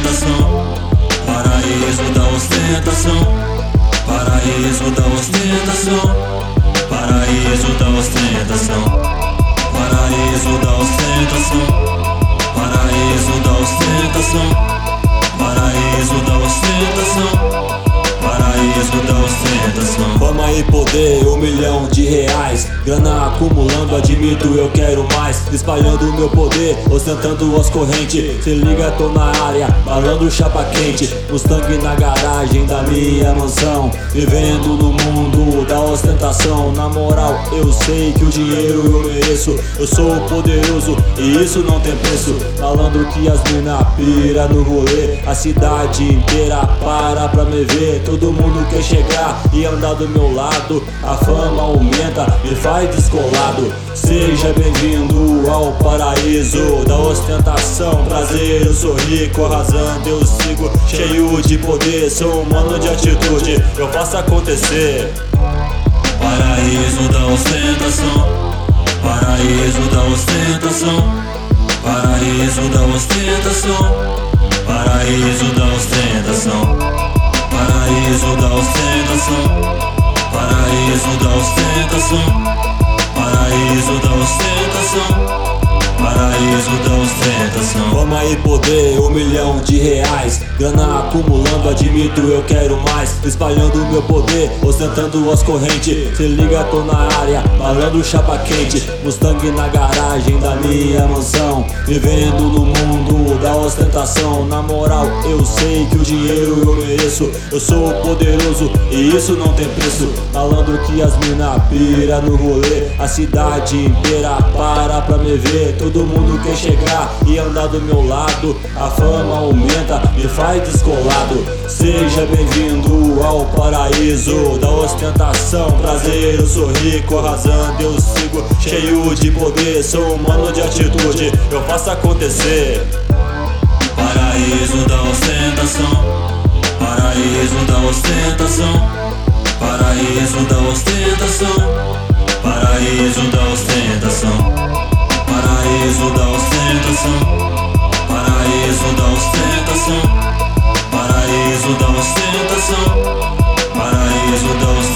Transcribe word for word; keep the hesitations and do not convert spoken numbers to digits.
ostentação, paraíso da ostentação, paraíso da ostentação, paraíso da ostentação, paraíso da ostentação, paraíso da ostentação, paraíso da ostentação, paraíso da ostentação. Fama e poder, um milhão de reais, grana acumulando, admito eu quero mais. Espalhando meu poder, ostentando as correntes. Se liga, tô na área, balando chapa quente. Mustang na garagem da minha mansão, vivendo no mundo da ostentação. Na moral, eu sei que o dinheiro eu mereço. Eu sou poderoso e isso não tem preço. Malandro que as mina pira no rolê, a cidade inteira para pra me ver. Todo mundo quer chegar e andar do meu lado. A fama aumenta, me faz descolado. Seja bem-vindo ao paraíso da ostentação. Prazer, eu sou rico, arrasando eu sigo. Cheio de poder, sou um mano de atitude, eu faço acontecer. Paraíso da ostentação, paraíso da ostentação, paraíso da ostentação, paraíso da ostentação, paraíso da ostentação, paraíso da ostentação, paraíso da ostentação, paraíso da ostentação. Fama e poder, um milhão de reais, grana acumulando, admito eu quero mais. Espalhando meu poder, ostentando as correntes. Se liga, tô na área, balando chapa quente. Mustang na garagem da minha mansão, vivendo no mundo da ostentação. Na moral, eu sei que o dinheiro eu mereço. Eu sou poderoso e isso não tem preço. Malandro que as mina pira no rolê, a cidade inteira para pra me ver. Todo mundo quer chegar e andar do meu lado. A fama aumenta, me faz descolado. Seja bem-vindo ao paraíso da ostentação. Prazer, eu sou rico, arrasando eu sigo. Cheio de poder, sou um mano de atitude, eu faço acontecer. Paraíso da ostentação, paraíso da ostentação, paraíso da ostentação, paraíso da ostentação, paraíso da ostentação, paraíso da ostentação, paraíso da ostentação, paraíso da ostentação.